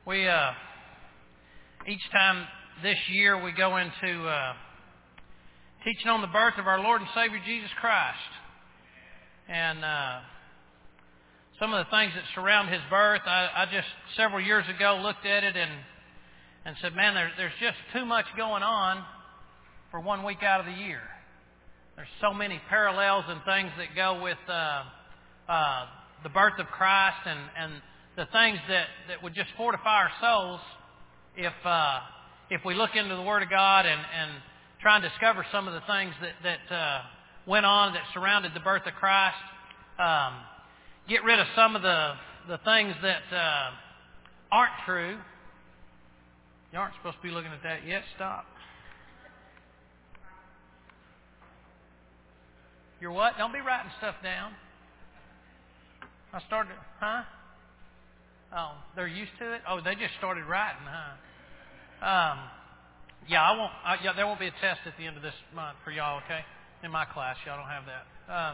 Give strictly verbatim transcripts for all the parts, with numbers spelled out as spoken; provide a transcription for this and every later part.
We, uh, each time this year we go into uh, teaching on the birth of our Lord and Savior Jesus Christ. And uh, some of the things that surround His birth, I, I just several years ago looked at it and and said, man, there, there's just too much going on for one week out of the year. There's so many parallels and things that go with uh, uh, the birth of Christ and, and the things that, that would just fortify our souls if uh, if we look into the Word of God and, and try and discover some of the things that, that uh, went on that surrounded the birth of Christ. Um, get rid of some of the, the things that uh, aren't true. You aren't supposed to be looking at that yet. Stop. You're what? Don't be writing stuff down. I started, huh? Oh, they're used to it? Oh, they just started writing, huh? Um, yeah, I won't. I, yeah, there won't be a test at the end of this month for y'all, okay? In my class, y'all don't have that. Um,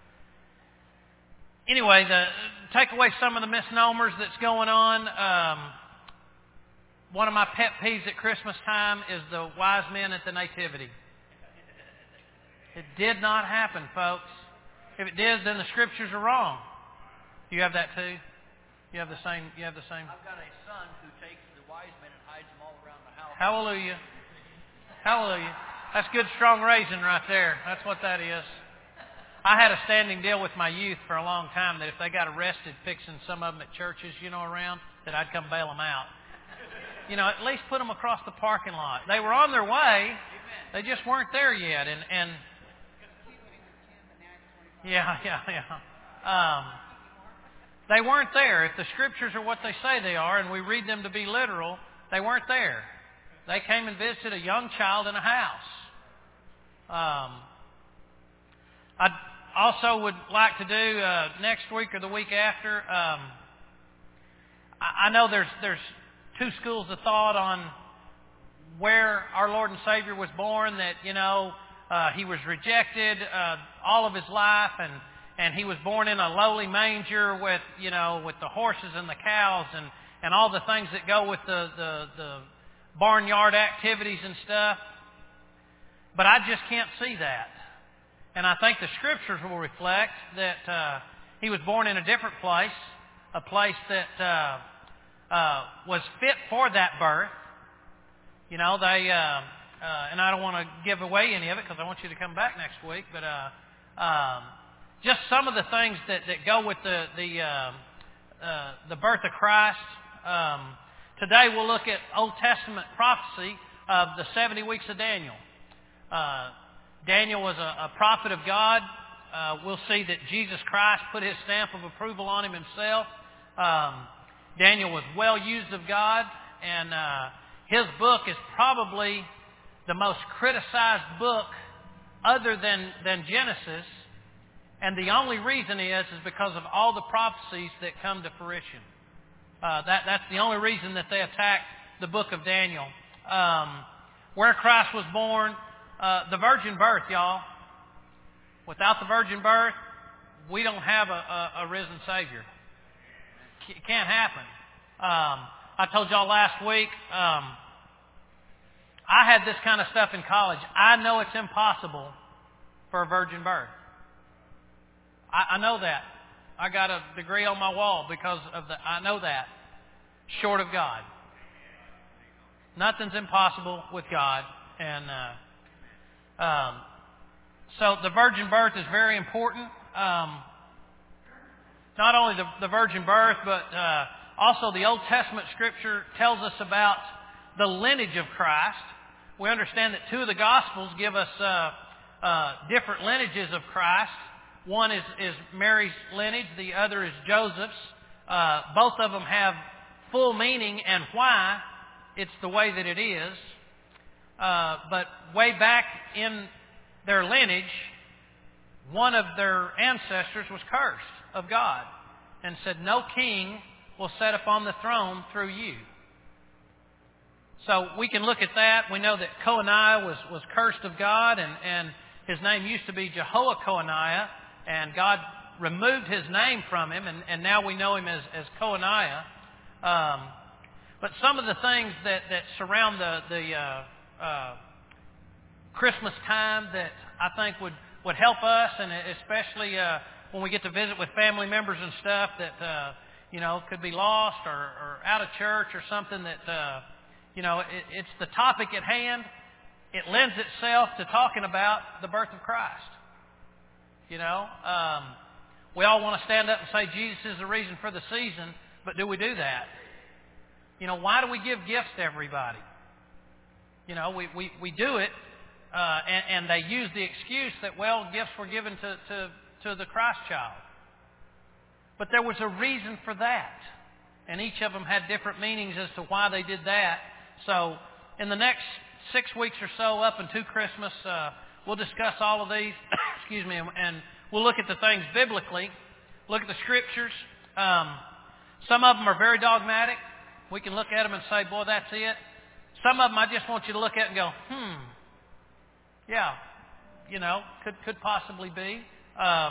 anyway, the, take away some of the misnomers that's going on. Um, one of my pet peeves at Christmas time is the wise men at the Nativity. It did not happen, folks. If it did, then the Scriptures are wrong. Do you have that too? You have the same. You have the same. I've got a son who takes the wise men and hides them all around the house. Hallelujah. Hallelujah. That's good, strong raising right there. That's what that is. I had a standing deal with my youth for a long time that if they got arrested fixing some of them at churches, you know, around, that I'd come bail them out. You know, at least put them across the parking lot. They were on their way. They just weren't there yet. And, and yeah, yeah, yeah. Um, they weren't there. If the Scriptures are what they say they are, and we read them to be literal, they weren't there. They came and visited a young child in a house. Um, I also would like to do uh, next week or the week after. Um, I, I know there's there's two schools of thought on where our Lord and Savior was born. That you know uh, He was rejected uh, all of His life, and and He was born in a lowly manger with you know with the horses and the cows and, and all the things that go with the the, the barnyard activities and stuff. But I just can't see that. And I think the Scriptures will reflect that uh, He was born in a different place, a place that uh, uh, was fit for that birth. You know, they, uh, uh, and I don't want to give away any of it because I want you to come back next week, but uh, um, just some of the things that, that go with the the, uh, uh, the birth of Christ. Um, today we'll look at Old Testament prophecy of the seventy weeks of Daniel. Uh, Daniel was a, a prophet of God. Uh, we'll see that Jesus Christ put His stamp of approval on him Himself. Um, Daniel was well used of God, and uh, his book is probably the most criticized book other than, than Genesis. And the only reason is, is because of all the prophecies that come to fruition. Uh, that, that's the only reason that they attack the book of Daniel. Um, where Christ was born, uh, the virgin birth, y'all. Without the virgin birth, we don't have a, a, a risen Savior. It can't happen. Um, I told y'all last week, um, I had this kind of stuff in college. I know it's impossible for a virgin birth. I, I know that. I got a degree on my wall because of the, I know that. Short of God. Nothing's impossible with God. And uh, um, so the virgin birth is very important. Um, not only the, the virgin birth, but uh, also the Old Testament Scripture tells us about the lineage of Christ. We understand that two of the Gospels give us uh, uh, different lineages of Christ. One is, is Mary's lineage. The other is Joseph's. Uh, both of them have full meaning and why it's the way that it is. Uh, but way back in their lineage, one of their ancestors was cursed of God and said, no king will sit upon the throne through you. So we can look at that. We know that Coaniah was, was cursed of God, and, and his name used to be Jehoiaconiah, and God removed his name from him, and, and now we know him as, as Coaniah. Um, But some of the things that, that surround the, the uh, uh, Christmas time that I think would, would help us, and especially uh, when we get to visit with family members and stuff that, uh, you know, could be lost or, or out of church or something that, uh, you know, it, it's the topic at hand. It lends itself to talking about the birth of Christ. You know, um, we all want to stand up and say Jesus is the reason for the season, but do we do that? You know, why do we give gifts to everybody? You know, we, we, we do it, uh, and, and they use the excuse that, well, gifts were given to, to, to the Christ child. But there was a reason for that. And each of them had different meanings as to why they did that. So in the next six weeks or so up until Christmas, uh, we'll discuss all of these, excuse me, and we'll look at the things biblically, look at the Scriptures. Um, some of them are very dogmatic. We can look at them and say, boy, that's it. Some of them I just want you to look at and go, hmm, yeah, you know, could could possibly be. Um,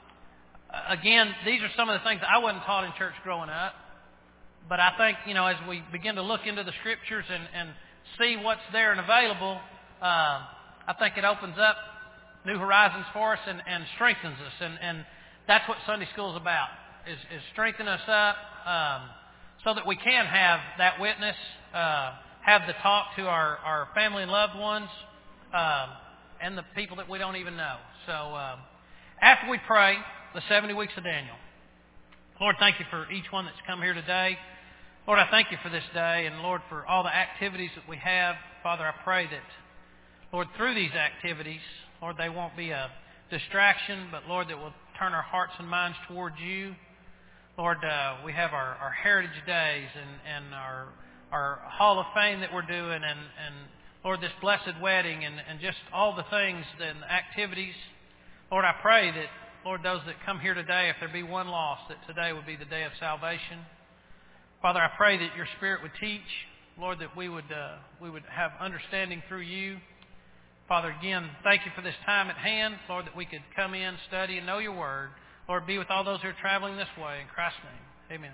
again, these are some of the things that I wasn't taught in church growing up. But I think, you know, as we begin to look into the Scriptures and, and see what's there and available, uh, I think it opens up new horizons for us and, and strengthens us. And, and that's what Sunday school is about, is, is strengthening us up um, so that we can have that witness, uh, have the talk to our, our family and loved ones, um, and the people that we don't even know. So um, after we pray, the seventy weeks of Daniel. Lord, thank you for each one that's come here today. Lord, I thank you for this day, and Lord, for all the activities that we have. Father, I pray that, Lord, through these activities, Lord, they won't be a distraction, but Lord, that will turn our hearts and minds towards you. Lord, uh, we have our, our Heritage Days and, and our our Hall of Fame that we're doing, and, and Lord, this blessed wedding, and, and just all the things and activities. Lord, I pray that, Lord, those that come here today, if there be one lost, that today would be the day of salvation. Father, I pray that your Spirit would teach. Lord, that we would uh, we would have understanding through you. Father, again, thank you for this time at hand. Lord, that we could come in, study, and know your word. Lord, be with all those who are traveling this way. In Christ's name, amen.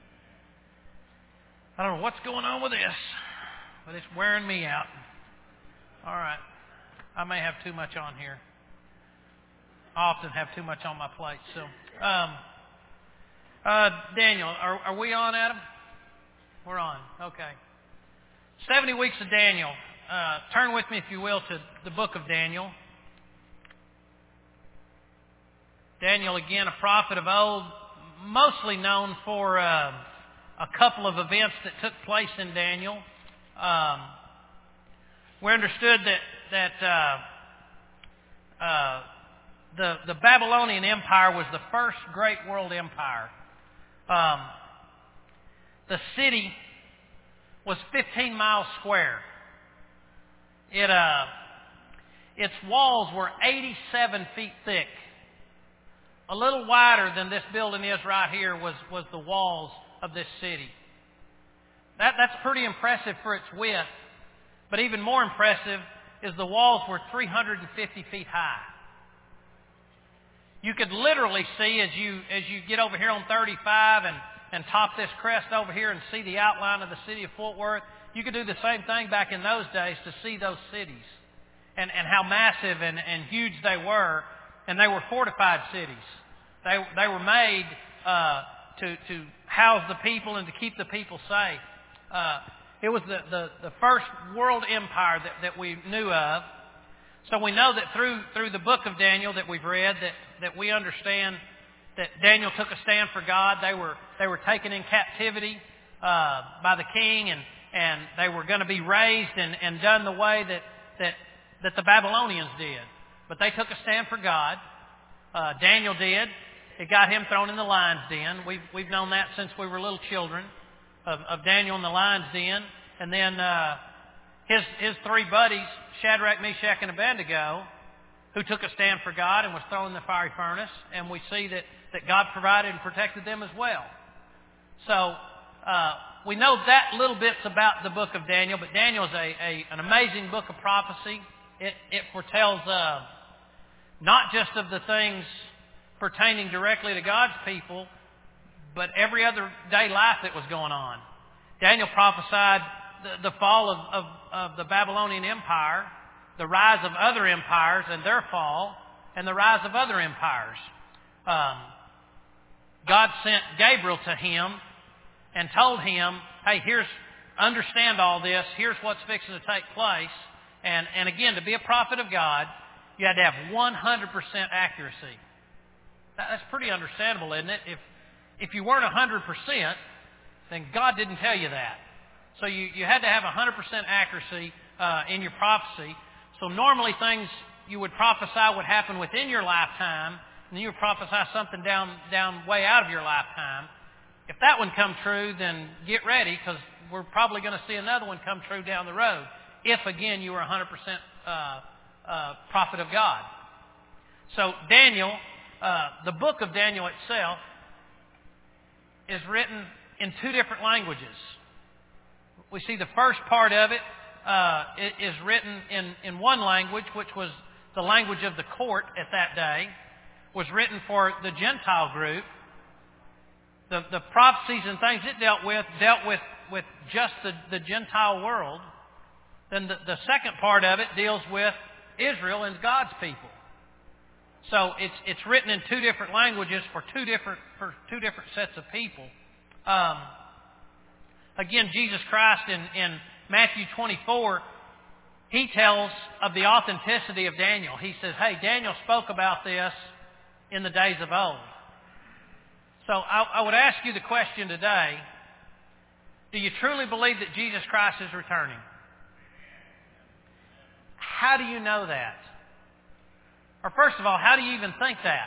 I don't know what's going on with this, but it's wearing me out. All right. I may have too much on here. I often have too much on my plate. So, um, uh, Daniel, are, are we on, Adam? We're on. Okay. seventy weeks of Daniel. Uh, turn with me, if you will, to the book of Daniel. Daniel, again, a prophet of old, mostly known for uh, a couple of events that took place in Daniel. Um, we understood that that uh, uh, the the Babylonian Empire was the first great world empire. Um, the city was fifteen miles square. It uh, its walls were eighty-seven feet thick. A little wider than this building is right here was, was the walls of this city. That, that's pretty impressive for its width. But even more impressive is the walls were three hundred fifty feet high. You could literally see as you as you get over here on thirty-five and, and top this crest over here and see the outline of the city of Fort Worth, you could do the same thing back in those days to see those cities and, and how massive and, and huge they were. And they were fortified cities. They they were made uh, to to house the people and to keep the people safe. Uh, it was the, the, the first world empire that, that we knew of. So we know that through through the book of Daniel that we've read that, that we understand that Daniel took a stand for God. They were they were taken in captivity uh, by the king, and, and they were going to be raised and, and done the way that, that that the Babylonians did. But they took a stand for God. Uh, Daniel did. It got him thrown in the lion's den. We've, we've known that since we were little children, of, of Daniel in the lion's den. And then uh, his, his three buddies, Shadrach, Meshach, and Abednego, who took a stand for God and was thrown in the fiery furnace. And we see that, that God provided and protected them as well. So uh, we know that little bits about the book of Daniel, but Daniel is a, a, an amazing book of prophecy. It, it foretells uh, not just of the things pertaining directly to God's people, but every other day life that was going on. Daniel prophesied the, the fall of, of, of the Babylonian Empire, the rise of other empires and their fall, and the rise of other empires. Um, God sent Gabriel to him and told him, hey, here's, understand all this, here's what's fixing to take place. And, and again, to be a prophet of God, you had to have one hundred percent accuracy. That, that's pretty understandable, isn't it? If, if you weren't one hundred percent, then God didn't tell you that. So you, you had to have one hundred percent accuracy uh, in your prophecy. So normally things you would prophesy would happen within your lifetime, and you would prophesy something down, down way out of your lifetime. If that one come true, then get ready, because we're probably going to see another one come true down the road. If, again, you were one hundred percent uh, uh, prophet of God. So Daniel, uh, the book of Daniel itself, is written in two different languages. We see the first part of it uh, is written in, in one language, which was the language of the court at that day, was written for the Gentile group. The, the prophecies and things it dealt with dealt with, with just the, the Gentile world. Then the, the second part of it deals with Israel and God's people. So it's it's written in two different languages for two different for two different sets of people. Um, again, Jesus Christ in, in Matthew twenty-four, he tells of the authenticity of Daniel. He says, hey, Daniel spoke about this in the days of old. So I, I would ask you the question today, do you truly believe that Jesus Christ is returning? How do you know that? Or first of all, how do you even think that?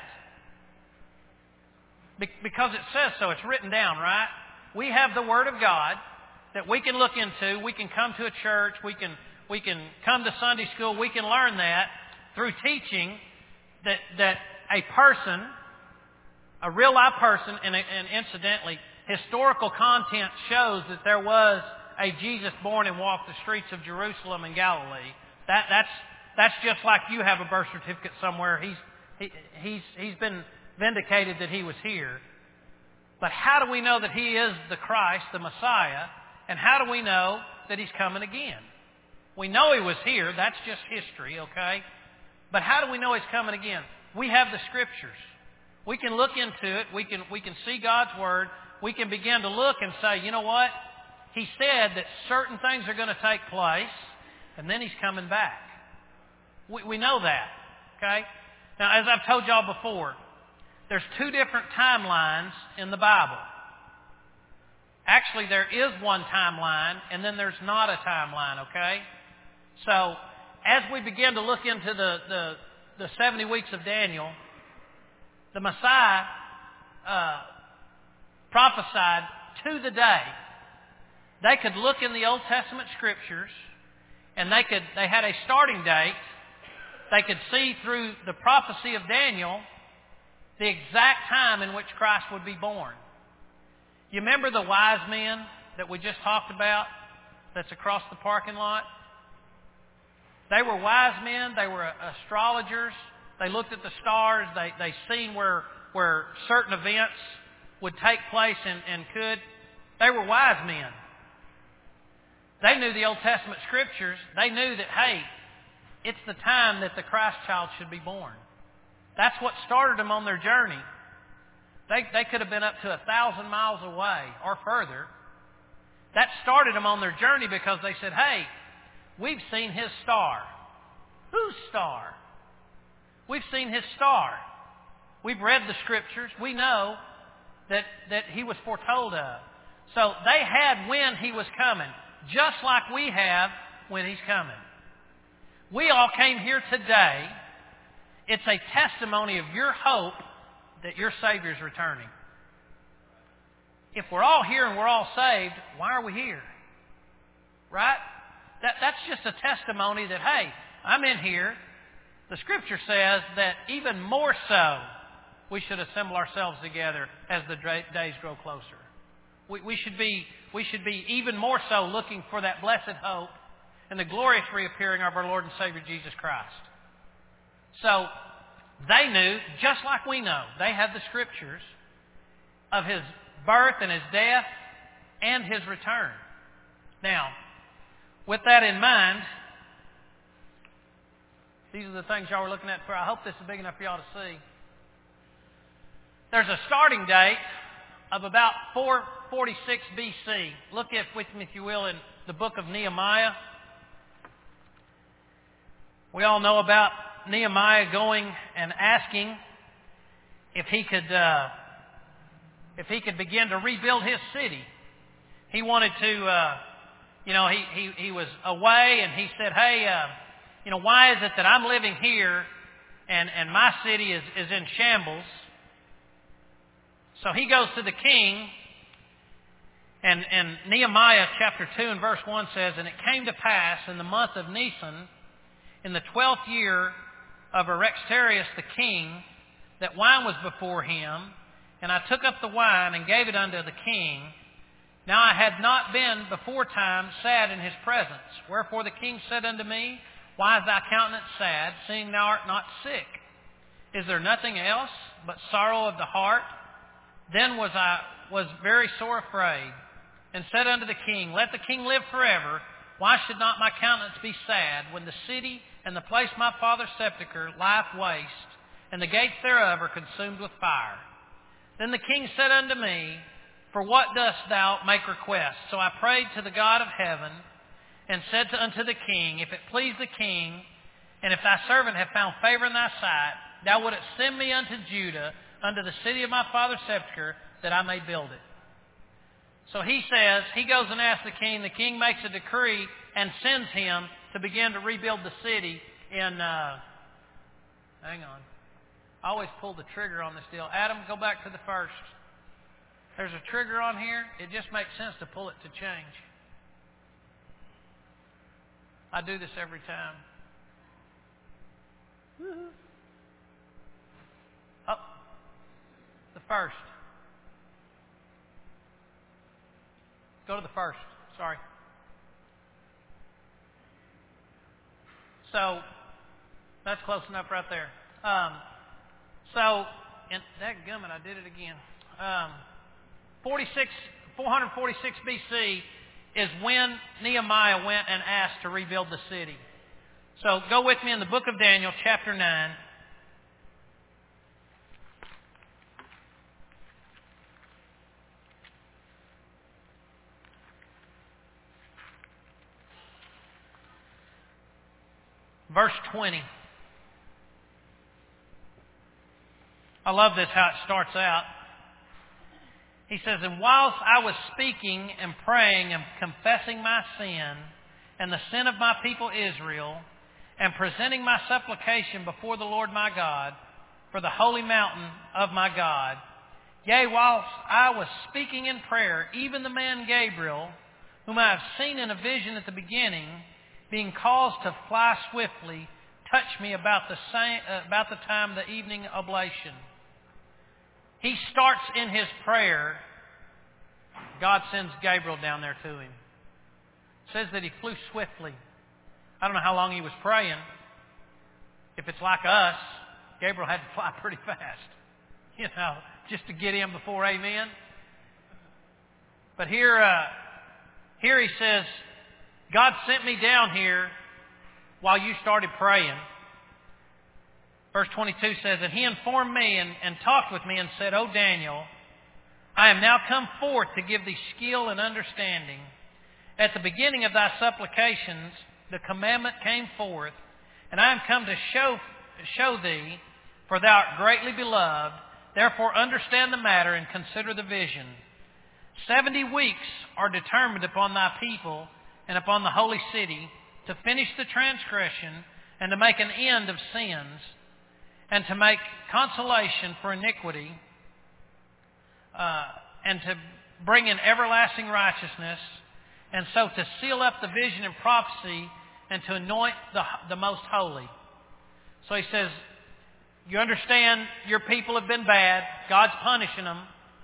Be- because it says so. It's written down, right? We have the Word of God that we can look into. We can come to a church. We can, we can come to Sunday school. We can learn that through teaching that, that a person, a real life person, and, and incidentally, historical content shows that there was a Jesus born and walked the streets of Jerusalem and Galilee. That, that's, that's just like you have a birth certificate somewhere. He's, he, he's, he's been vindicated that he was here. But how do we know that he is the Christ, the Messiah? And how do we know that he's coming again? We know he was here. That's just history, okay? But how do we know he's coming again? We have the Scriptures. We can look into it. We can, we can see God's Word. We can begin to look and say, you know what? He said that certain things are going to take place, and then he's coming back. We, we know that, okay? Now, as I've told y'all before, there's two different timelines in the Bible. Actually, there is one timeline, and then there's not a timeline, okay? So, as we begin to look into the, the, the seventy weeks of Daniel, the Messiah uh, prophesied to the day. They could look in the Old Testament Scriptures, and they could they had a starting date. They could see through the prophecy of Daniel the exact time in which Christ would be born. You remember the wise men that we just talked about that's across the parking lot? They were wise men. They were astrologers. They looked at the stars. They, they seen where, where certain events would take place and, and could. They were wise men. They knew the Old Testament Scriptures. They knew that, hey, it's the time that the Christ child should be born. That's what started them on their journey. They, they could have been up to a thousand miles away or further. That started them on their journey because they said, hey, we've seen his star. Whose star? We've seen his star. We've read the Scriptures. We know that, that he was foretold of. So they had when he was coming, just like we have when he's coming. We all came here today. It's a testimony of your hope that your Savior's returning. If we're all here and we're all saved, why are we here? Right? That, that's just a testimony that, hey, I'm in here. The Scripture says that even more so, we should assemble ourselves together as the days grow closer. We, we should be, we should be even more so looking for that blessed hope and the glorious reappearing of our Lord and Savior Jesus Christ. So they knew, just like we know, they had the Scriptures of his birth and his death and His return. Now, with that in mind, these are the things y'all were looking at. I hope this is big enough for y'all to see. There's a starting date of about four forty-six B C. Look at with me, if you will, in the book of Nehemiah. We all know about Nehemiah going and asking if he could, uh, if he could begin to rebuild his city. He wanted to, uh, you know, he, he, he was away, and he said, hey, uh, you know, why is it that I'm living here and, and my city is, is in shambles? So he goes to the king, and, and Nehemiah chapter two and verse one says, and it came to pass in the month of Nisan, in the twelfth year of Arexarius the king, that wine was before him, and I took up the wine and gave it unto the king. Now I had not been before time sad in his presence. Wherefore the king said unto me, why is thy countenance sad, seeing thou art not sick? Is there nothing else but sorrow of the heart? Then was I was very sore afraid, and said unto the king, let the king live forever. Why should not my countenance be sad, when the city and the place my father's sepulchre lieth waste, and the gates thereof are consumed with fire? Then the king said unto me, for what dost thou make request? So I prayed to the God of heaven, and said to, unto the king, if it please the king, and if thy servant have found favor in thy sight, thou wouldest send me unto Judah, unto the city of my father's sepulchre, that I may build it. So he says, he goes and asks the king. The king makes a decree and sends him to begin to rebuild the city in, uh, hang on. I always pull the trigger on this deal. Adam, go back to the first. There's a trigger on here. It just makes sense to pull it to change. I do this every time. Woo-hoo. Up. The first. Go to the first. Sorry. So, that's close enough right there. Um, so, and that gummit, I did it again. Um, forty-six, four forty-six B C is when Nehemiah went and asked to rebuild the city. So, go with me in the book of Daniel, chapter nine. Verse twenty. I love this, how it starts out. He says, and whilst I was speaking and praying and confessing my sin and the sin of my people Israel, and presenting my supplication before the Lord my God for the holy mountain of my God, yea, whilst I was speaking in prayer, even the man Gabriel, whom I have seen in a vision at the beginning, being caused to fly swiftly, touched me about the same, uh, about the time of the evening oblation. He starts in his prayer. God sends Gabriel down there to him. It says that he flew swiftly. I don't know how long he was praying. If it's like us, Gabriel had to fly pretty fast, you know, just to get in before amen. But here, uh, here he says, God sent me down here while you started praying. Verse twenty-two says, and he informed me and, and talked with me and said, O Daniel, I am now come forth to give thee skill and understanding. At the beginning of thy supplications, the commandment came forth, and I am come to show, show thee, for thou art greatly beloved. Therefore understand the matter and consider the vision. Seventy weeks are determined upon thy people and upon the holy city, to finish the transgression, and to make an end of sins, and to make consolation for iniquity, uh, and to bring in everlasting righteousness, and so to seal up the vision and prophecy, and to anoint the, the most holy. So he says, you understand your people have been bad. God's punishing them.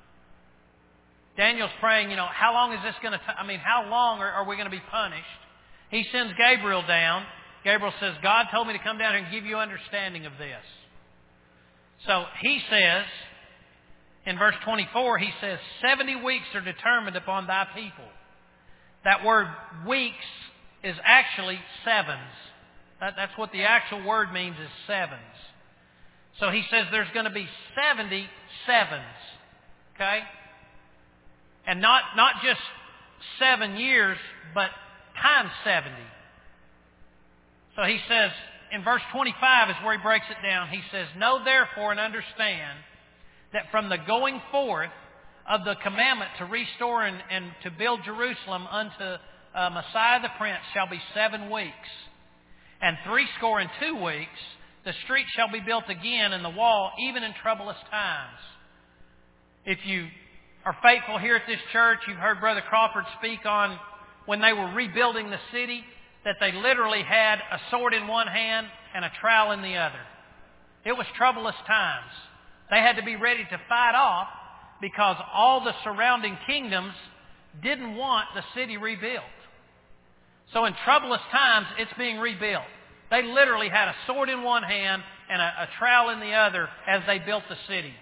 Daniel's praying, you know, how long is this going to, t- I mean, how long are, are we going to be punished? He sends Gabriel down. Gabriel says, God told me to come down here and give you understanding of this. So he says, In verse twenty-four, he says, seventy weeks are determined upon thy people. That word weeks is actually sevens. That, that's what the actual word means, is sevens. So he says there's going to be seventy sevens. Okay? And not, not just seven years, but times seventy. So he says, in verse twenty-five is where he breaks it down. He says, know therefore and understand that from the going forth of the commandment to restore and, and to build Jerusalem unto uh, Messiah the Prince shall be seven weeks. And threescore and two weeks, the street shall be built again, and the wall, even in troublous times. If you are faithful here at this church, you've heard Brother Crawford speak on when they were rebuilding the city, that they literally had a sword in one hand and a trowel in the other. It was troublous times. They had to be ready to fight off because all the surrounding kingdoms didn't want the city rebuilt. So in troublous times, it's being rebuilt. They literally had a sword in one hand and a, a trowel in the other as they built the city.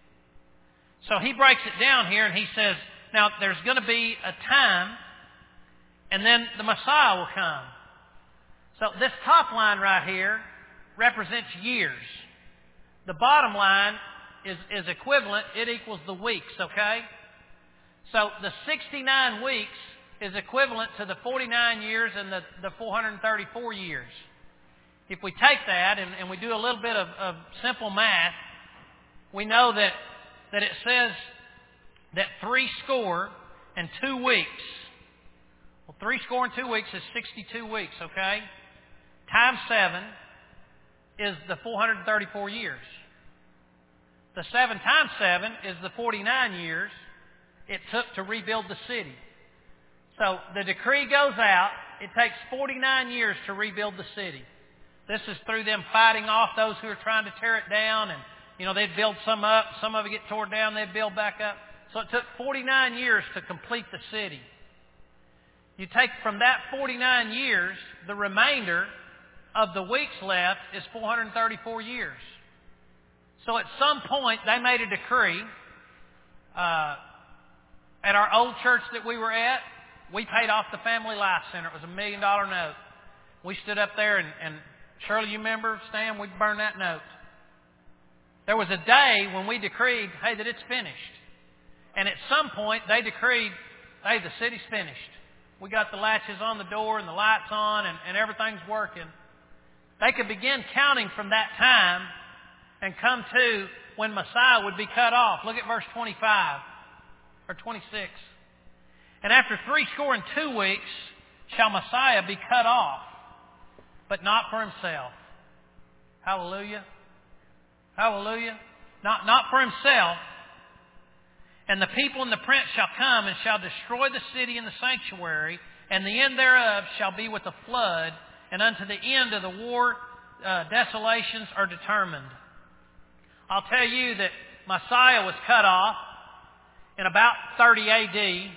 So he breaks it down here and he says, now there's going to be a time and then the Messiah will come. So this top line right here represents years. The bottom line is, is equivalent. It equals the weeks, okay? So the sixty-nine weeks is equivalent to the forty-nine years and the, the four hundred thirty-four years. If we take that and, and we do a little bit of, of simple math, we know that, that it says that three score and two weeks. Well, three score and two weeks is sixty-two weeks, okay? Times seven is the four hundred thirty-four years. The seven times seven is the forty-nine years it took to rebuild the city. So the decree goes out. It takes forty-nine years to rebuild the city. This is through them fighting off those who are trying to tear it down. And, you know, they'd build some up. Some of it get torn down. They'd build back up. So it took forty-nine years to complete the city. You take from that forty-nine years, the remainder of the weeks left is four hundred thirty-four years. So at some point, they made a decree. Uh, at our old church that we were at, we paid off the Family Life Center. It was a million dollar note. We stood up there and, and Shirley, you remember, Stan, we burned that note. There was a day when we decreed, hey, that it's finished. And at some point, they decreed, hey, the city's finished. We got the latches on the door and the lights on and, and everything's working. They could begin counting from that time and come to when Messiah would be cut off. Look at verse twenty-five or twenty-six. And after three score and two weeks shall Messiah be cut off, but not for himself. Hallelujah. Hallelujah. Not, not for himself. And the people and the prince shall come and shall destroy the city and the sanctuary, and the end thereof shall be with a flood, and unto the end of the war uh, desolations are determined. I'll tell you that Messiah was cut off in about thirty A D.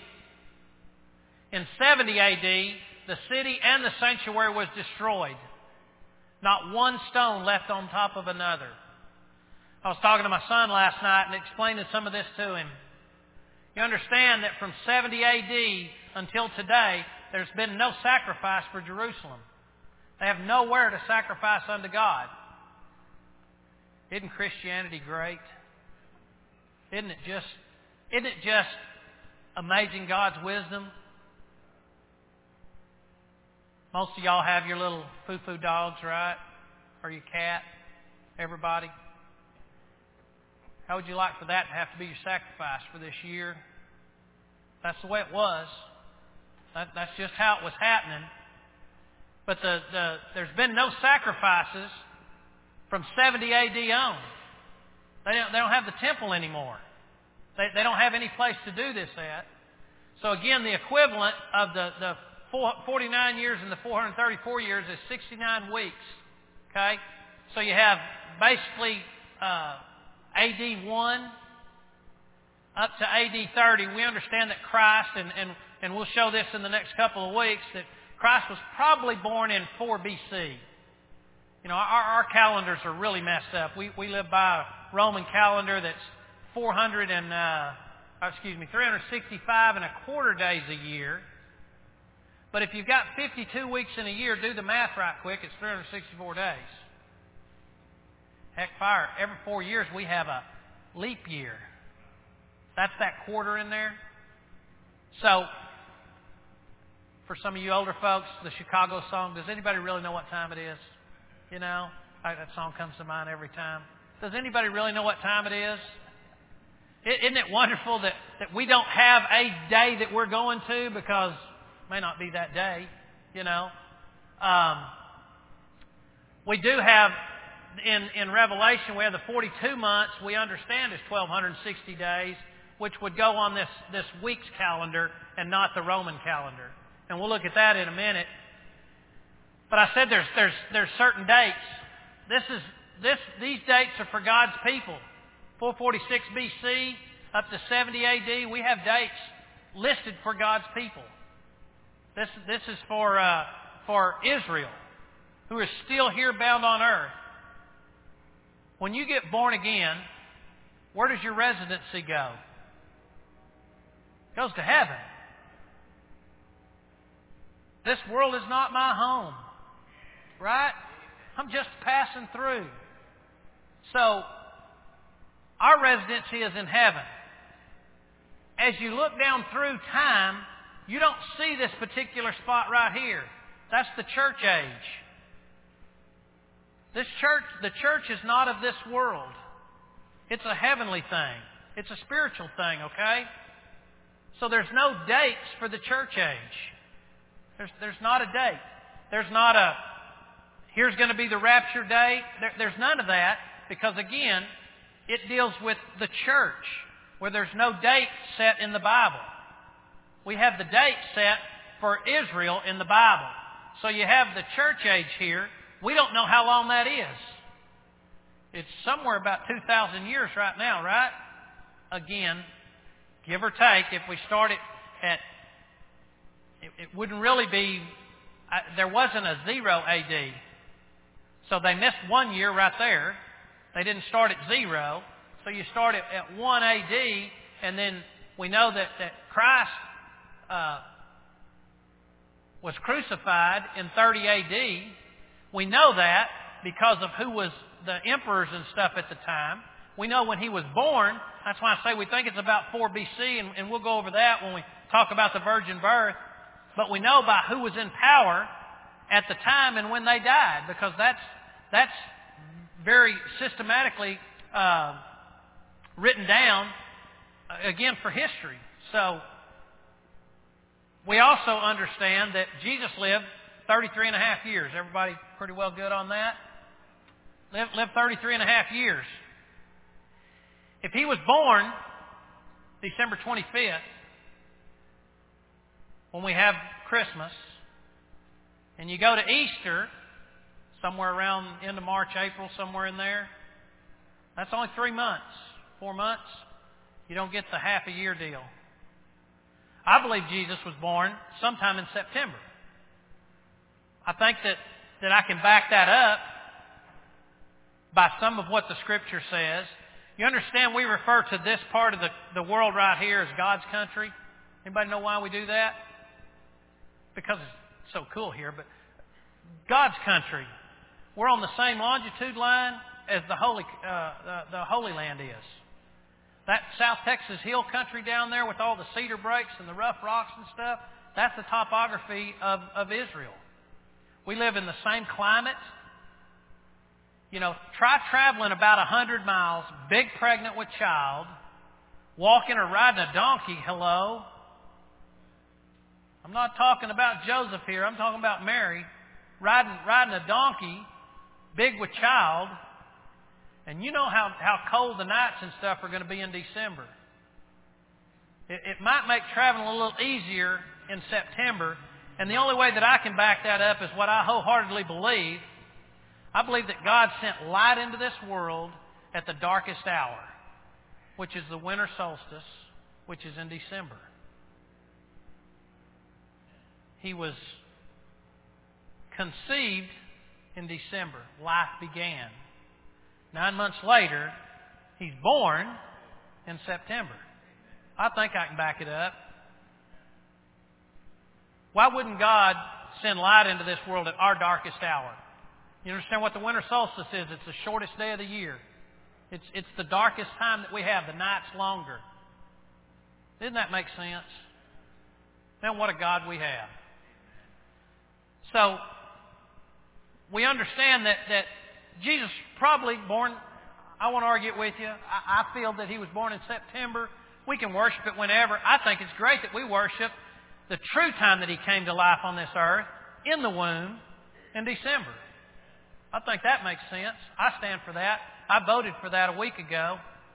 In seventy A D, the city and the sanctuary was destroyed. Not one stone left on top of another. I was talking to my son last night and explaining some of this to him. You understand that from seventy A D until today, there's been no sacrifice for Jerusalem. They have nowhere to sacrifice unto God. Isn't Christianity great? Isn't it just, isn't it just amazing God's wisdom? Most of y'all have your little foo-foo dogs, right? Or your cat. Everybody. How would you like for that to have to be your sacrifice for this year? That's the way it was. That, that's just how it was happening. But the, the, there's been no sacrifices from seventy A D on. They don't, they don't have the temple anymore. They, they don't have any place to do this at. So again, the equivalent of the, the forty-nine years and the four hundred thirty-four years is sixty-nine weeks. Okay? So you have basically uh, A D one up to A D thirty. We understand that Christ, and, and, and we'll show this in the next couple of weeks, that Christ was probably born in four B C. You know, our, our calendars are really messed up. We, we live by a Roman calendar that's four hundred and uh, excuse me, three hundred sixty-five and a quarter days a year. But if you've got fifty-two weeks in a year, do the math right quick. It's three hundred sixty-four days. Heck, fire! Every four years we have a leap year. That's that quarter in there. So, for some of you older folks, the Chicago song, does anybody really know what time it is? You know, that song comes to mind every time. Does anybody really know what time it is? Isn't it wonderful that, that we don't have a day that we're going to, because it may not be that day, you know? Um, we do have, in, in Revelation, we have the forty-two months we understand is twelve sixty days, which would go on this, this week's calendar and not the Roman calendar. And we'll look at that in a minute. But I said there's, there's, there's certain dates. This is, this, these dates are for God's people. four forty-six B C up to seventy A D, we have dates listed for God's people. This, this is for, uh, for Israel, who is still here bound on earth. When you get born again, where does your residency go? It goes to heaven. This world is not my home. Right? I'm just passing through. So, our residency is in heaven. As you look down through time, you don't see this particular spot right here. That's the church age. This church, the church is not of this world. It's a heavenly thing. It's a spiritual thing, okay? So there's no dates for the church age. There's, there's not a date. There's not a, here's going to be the rapture date. There, there's none of that, because again, it deals with the church, where there's no date set in the Bible. We have the date set for Israel in the Bible. So you have the church age here. We don't know how long that is. It's somewhere about two thousand years right now, right? Again, give or take, if we start it at, it, it wouldn't really be, uh, there wasn't a zero A D. So they missed one year right there. They didn't start at zero. So you start at, at one A D, and then we know that, that Christ uh, was crucified in thirty A D. We know that because of who was the emperors and stuff at the time. We know when he was born. That's why I say we think it's about four B C, and, and we'll go over that when we talk about the virgin birth. But we know by who was in power at the time and when they died, because that's that's very systematically uh, written down, again, for history. So we also understand that Jesus lived thirty-three and a half years. Everybody pretty well good on that? Lived, lived thirty-three and a half years. If he was born December twenty-fifth, when we have Christmas, and you go to Easter, somewhere around end of March, April, somewhere in there, that's only three months, four months. You don't get the half a year deal. I believe Jesus was born sometime in September. I think that, that I can back that up by some of what the Scripture says. You understand we refer to this part of the, the world right here as God's country? Anybody know why we do that? Because it's so cool here, but God's country. We're on the same longitude line as the Holy, uh, the, the Holy Land is. That South Texas hill country down there with all the cedar breaks and the rough rocks and stuff, that's the topography of, of Israel. We live in the same climate. You know, try traveling about a hundred miles, big pregnant with child, walking or riding a donkey, hello. I'm not talking about Joseph here. I'm talking about Mary. Riding, riding a donkey, big with child. And you know how, how cold the nights and stuff are going to be in December. It, it might make traveling a little easier in September. And the only way that I can back that up is what I wholeheartedly believe. I believe that God sent light into this world at the darkest hour, which is the winter solstice, which is in December. He was conceived in December. Life began. Nine months later, he's born, in September. I think I can back it up. Why wouldn't God send light into this world at our darkest hour? You understand what the winter solstice is? It's the shortest day of the year. It's, it's the darkest time that we have. The night's longer. Doesn't that make sense? Man, what a God we have. So, we understand that, that Jesus probably born, I want to argue it with you. I, I feel that He was born in September. We can worship it whenever. I think it's great that we worship the true time that He came to life on this earth, in the womb, in December. I think that makes sense. I stand for that. I voted for that a week ago.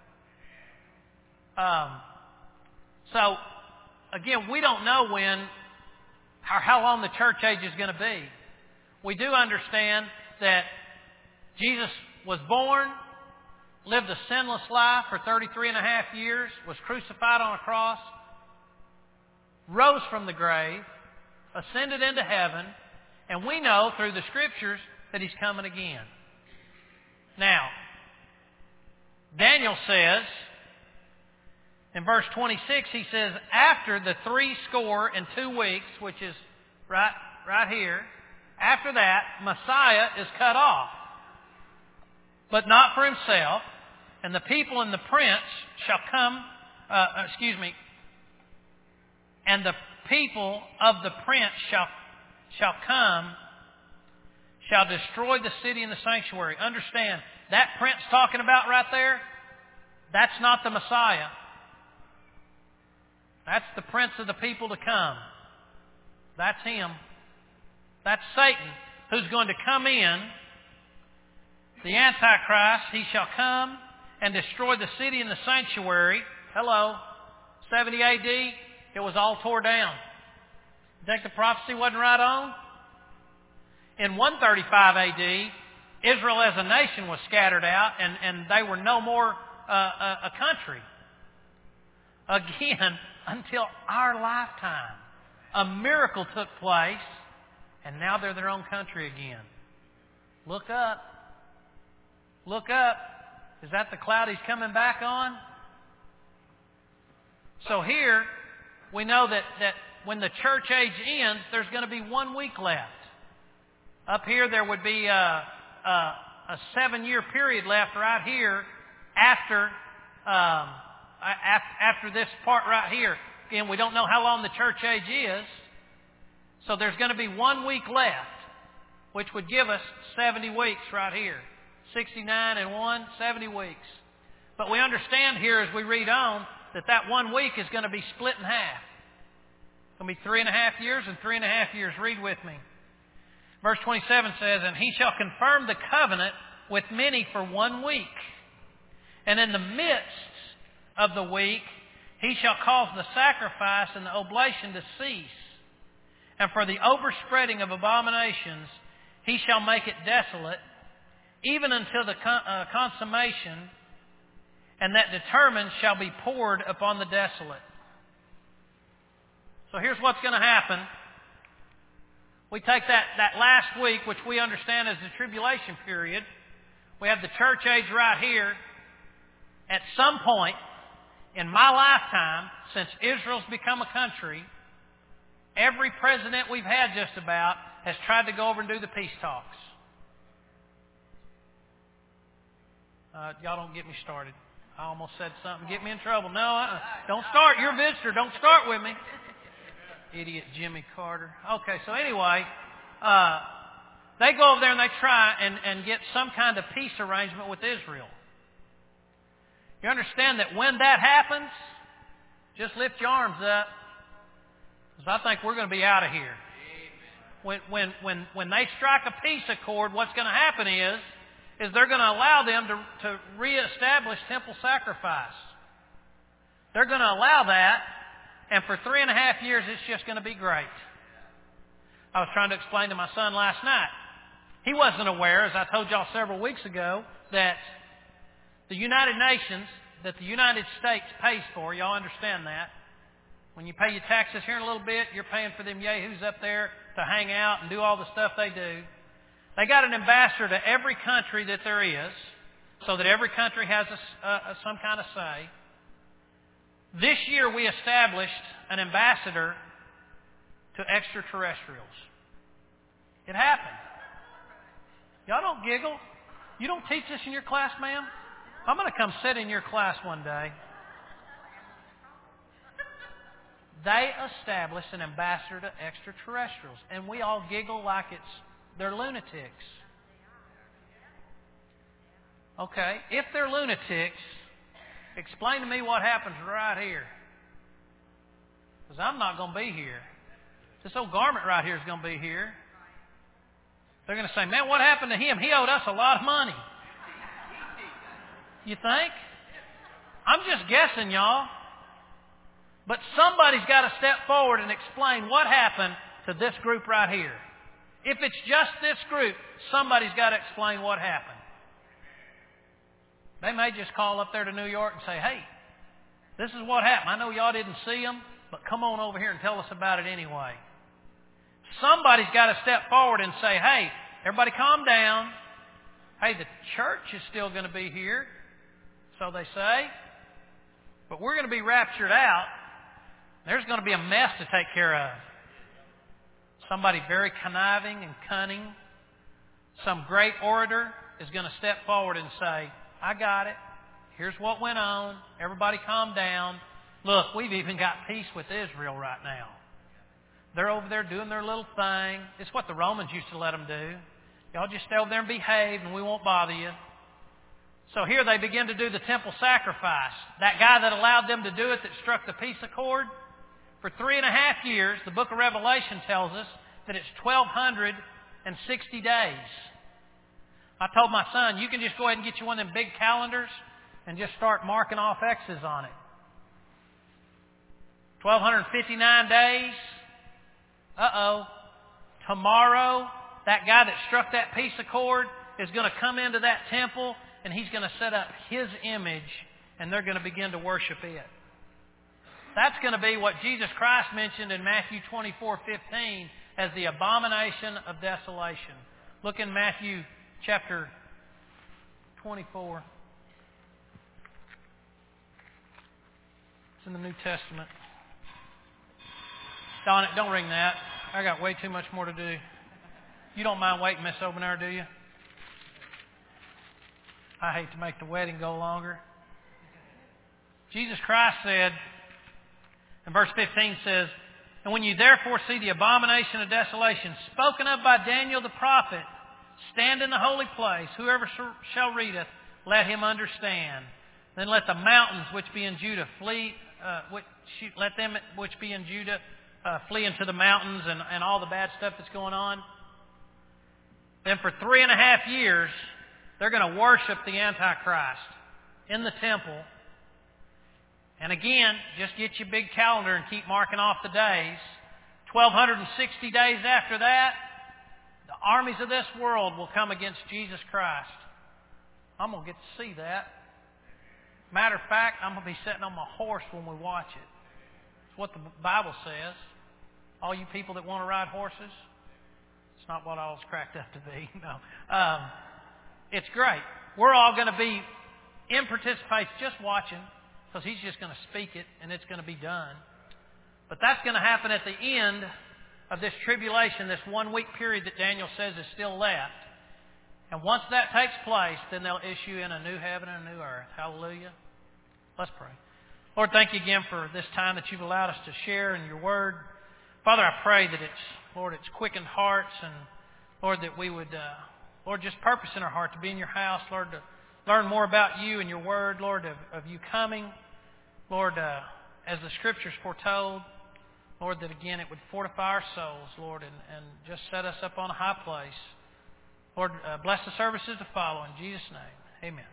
Um, so, again, we don't know when or how long the church age is going to be. We do understand that Jesus was born, lived a sinless life for thirty-three and a half years, was crucified on a cross, rose from the grave, ascended into heaven, and we know through the Scriptures that He's coming again. Now, Daniel says, in verse twenty-six, he says, after the three score and two weeks, which is right, right here, after that, Messiah is cut off, but not for Himself, and the people and the prince shall come, uh, excuse me, and the people of the prince shall, shall come, shall destroy the city and the sanctuary. Understand, that prince talking about right there, that's not the Messiah. That's the prince of the people to come. That's him. That's Satan, who's going to come in. The Antichrist, he shall come and destroy the city and the sanctuary. Hello. seventy A D, it was all tore down. You think the prophecy wasn't right on? In one thirty-five A D, Israel as a nation was scattered out, and, and they were no more uh, a, a country. Again, until our lifetime, a miracle took place, and now they're their own country again. Look up. Look up. Is that the cloud He's coming back on? So here, we know that, that when the church age ends, there's going to be one week left. Up here, there would be a, a, a seven-year period left right here after, um, after this part right here. Again, we don't know how long the church age is. So there's going to be one week left, which would give us seventy weeks right here. sixty-nine and one, seventy weeks. But we understand here as we read on that that one week is going to be split in half. It's going to be three and a half years and three and a half years. Read with me. Verse twenty-seven says, and He shall confirm the covenant with many for one week. And in the midst of the week, He shall cause the sacrifice and the oblation to cease. And for the overspreading of abominations, He shall make it desolate, even until the con- uh, consummation, and that determined shall be poured upon the desolate. So here's what's going to happen. We take that, that last week, which we understand as the tribulation period. We have the church age right here. At some point in my lifetime, since Israel's become a country, every president we've had just about has tried to go over and do the peace talks. Uh, y'all don't get me started. I almost said something. Get me in trouble. No, uh-uh. Don't start. You're a visitor. Don't start with me. Idiot Jimmy Carter. Okay, so anyway, uh, they go over there and they try and, and get some kind of peace arrangement with Israel. You understand that when that happens, just lift your arms up, because I think we're going to be out of here. When, when, when, when they strike a peace accord, what's going to happen is, is they're going to allow them to, to reestablish temple sacrifice. They're going to allow that, and for three and a half years, it's just going to be great. I was trying to explain to my son last night. He wasn't aware, as I told y'all several weeks ago, that the United Nations, that the United States pays for, y'all understand that. When you pay your taxes here in a little bit, you're paying for them yahoos up there to hang out and do all the stuff they do. They got an ambassador to every country that there is, so that every country has a, a, some kind of say. This year we established an ambassador to extraterrestrials. It happened. Y'all don't giggle. You don't teach this in your class, ma'am? I'm going to come sit in your class one day. They established an ambassador to extraterrestrials. And we all giggle like it's they're lunatics. Okay, if they're lunatics, explain to me what happens right here. Because I'm not going to be here. This old garment right here is going to be here. They're going to say, man, what happened to him? He owed us a lot of money. You think? I'm just guessing, y'all. But somebody's got to step forward and explain what happened to this group right here. If it's just this group, somebody's got to explain what happened. They may just call up there to New York and say, hey, this is what happened. I know y'all didn't see them, but come on over here and tell us about it anyway. Somebody's got to step forward and say, hey, everybody calm down. Hey, the church is still going to be here, so they say. But we're going to be raptured out. There's going to be a mess to take care of. Somebody very conniving and cunning, some great orator is going to step forward and say, I got it. Here's what went on. Everybody calm down. Look, we've even got peace with Israel right now. They're over there doing their little thing. It's what the Romans used to let them do. Y'all just stay over there and behave and we won't bother you. So here they begin to do the temple sacrifice. That guy that allowed them to do it, that struck the peace accord, for three and a half years, the book of Revelation tells us that it's twelve sixty days. I told my son, you can just go ahead and get you one of them big calendars and just start marking off X's on it. twelve fifty-nine days. Uh-oh. Tomorrow, that guy that struck that peace accord is going to come into that temple and he's going to set up his image and they're going to begin to worship it. That's going to be what Jesus Christ mentioned in Matthew twenty-four fifteen as the abomination of desolation. Look in Matthew chapter twenty-four. It's in the New Testament. Don, don't ring that. I got way too much more to do. You don't mind waiting, Miss Obenair, do you? I hate to make the wedding go longer. Jesus Christ said, and verse fifteen says, and when you therefore see the abomination of desolation spoken of by Daniel the prophet, stand in the holy place, whoever shall readeth, let him understand. Then let the mountains which be in Judah flee, uh, which, let them which be in Judah uh, flee into the mountains and, and all the bad stuff that's going on. Then for three and a half years, they're going to worship the Antichrist in the temple. And again, just get your big calendar and keep marking off the days. twelve sixty days after that, the armies of this world will come against Jesus Christ. I'm going to get to see that. Matter of fact, I'm going to be sitting on my horse when we watch it. It's what the Bible says. All you people that want to ride horses, it's not what I was cracked up to be. No, um, it's great. We're all going to be in participation, just watching, because he's just going to speak it and it's going to be done. But that's going to happen at the end of this tribulation, this one week period that Daniel says is still left. And once that takes place, then they'll issue in a new heaven and a new earth. Hallelujah. Let's pray. Lord, thank you again for this time that you've allowed us to share in your word. Father, I pray that it's, Lord, it's quickened hearts and, Lord, that we would, uh, Lord, just purpose in our heart to be in your house, Lord, to learn more about you and your word, Lord, of, of you coming. Lord, uh, as the Scriptures foretold, Lord, that again it would fortify our souls, Lord, and, and just set us up on a high place. Lord, uh, bless the services to follow. In Jesus' name, amen.